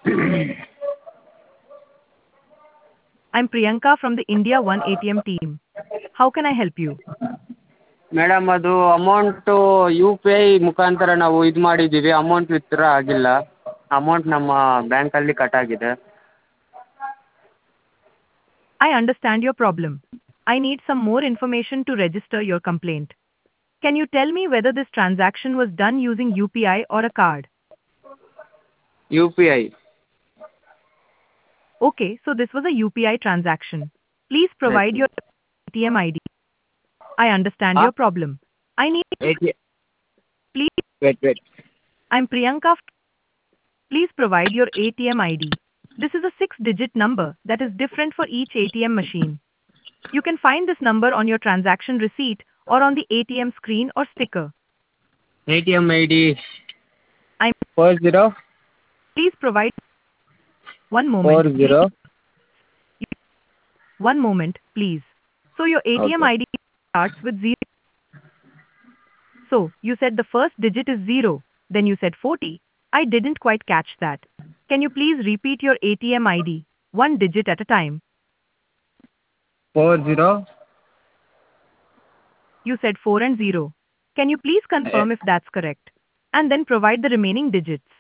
I'm Priyanka from the India One ATM team. How can I help you? Madam ಅದು amount U P I ಮುಖಾಂತರ ನಾವು ಇದು ಮಾಡಿದ್ದೀವಿ, amount withdraw ಆಗಿಲ್ಲ. Amount ನಮ್ಮ ಬ್ಯಾಂಕಲ್ಲಿ ಕಟ್ ಆಗಿದೆ. I understand your problem. I need some more information to register your complaint. Can you tell me whether this transaction was done using UPI or a card? U P I. Okay, so this was a UPI transaction. Please provide your ATM ID. I understand ಹಾಂ your problem. I need, please, wait. I'm Priyanka. Please provide your ATM ID. This is a 6-digit number that is different for each ATM machine. You can find this number on your transaction receipt or on the ATM screen or sticker. A T M I D I'm 40 Please provide one moment. 40. One moment, please. So your ATM Okay. ID starts with 0. So you said the first digit is 0, then you said 40. I didn't quite catch that. Can you please repeat your ATM ID, one digit at a time? 40. You said 4 and 0. Can you please confirm if that's correct? And then provide the remaining digits.